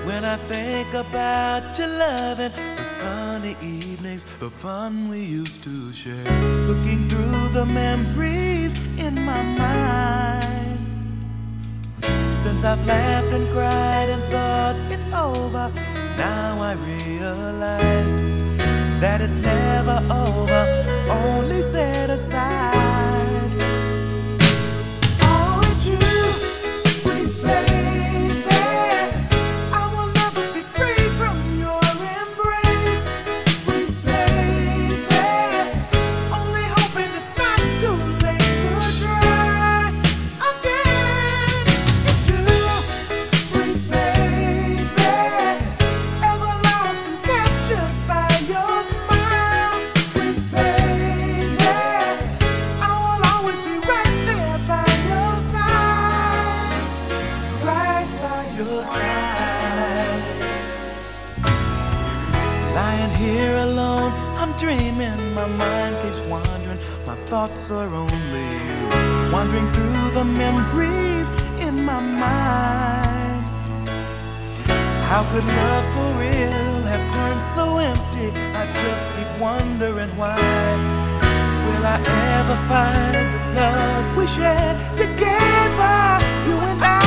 When I think about your loving, the sunny evenings, the fun we used to share, looking through the memories in my mind. Since I've laughed and cried and thought it over, now I realize that it's never over, only set aside. Oh, it's you, sweet baby. I will never be free from your embrace, sweet baby. Only hoping it's not too late to try again. It's you, sweet baby. Ever lost and captured by your smile, sweet baby. I will always be right there by your side, right by your side. Lying here alone, I'm dreaming, my mind keeps wandering, my thoughts are only you, wandering through the memories in my mind. How could love so real have turned so empty? I just keep wondering why. Will I ever find the love we shared together, you and I?